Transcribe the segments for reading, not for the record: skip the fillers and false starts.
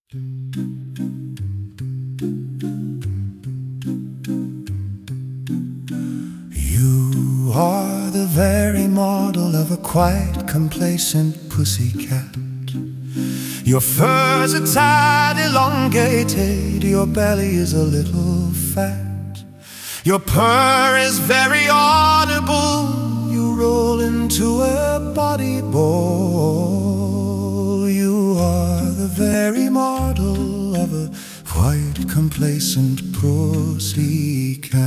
You are the very model of a quiet, complacent pussycat. Your fur's a tad elongated, your belly is a little fat. Your purr is very audible, you roll into a body ball. You are the very model of a quiet, complacent pussycat.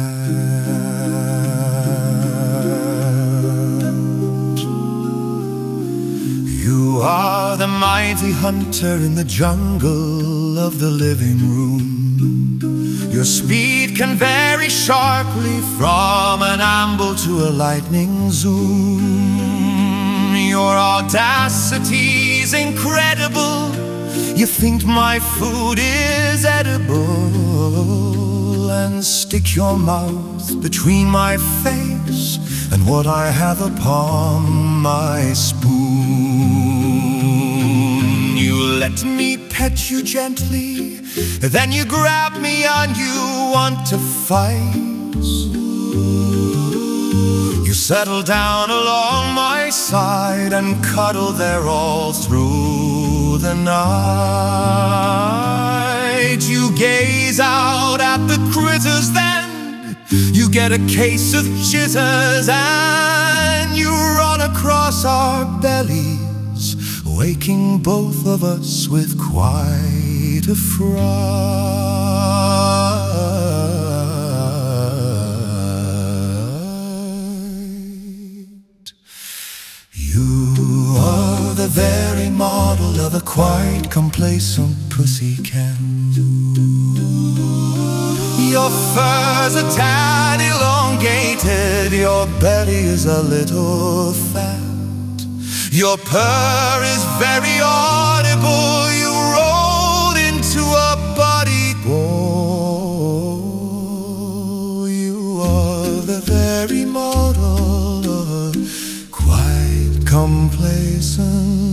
You are the mighty hunter in the jungle of the living room. Your speed can vary sharply from an amble to a lightning zoom. Your audacity's incredible. You think my food is edible, and stick your mouth between my face and what I have upon my spoon. You let me pet you gently, then you grab me and you want to fight. You settle down along my side and cuddle there all through the night. You gaze out at the critters, then you get a case of jitters, and you run across our bellies, waking both of us with quite a fright. You are the very model of a quiet, complacent pussycat. Your fur's a tad elongated, your belly is a little fat. Your purr is very audible, you roll into a body ball. You are the very model of quiet, complacent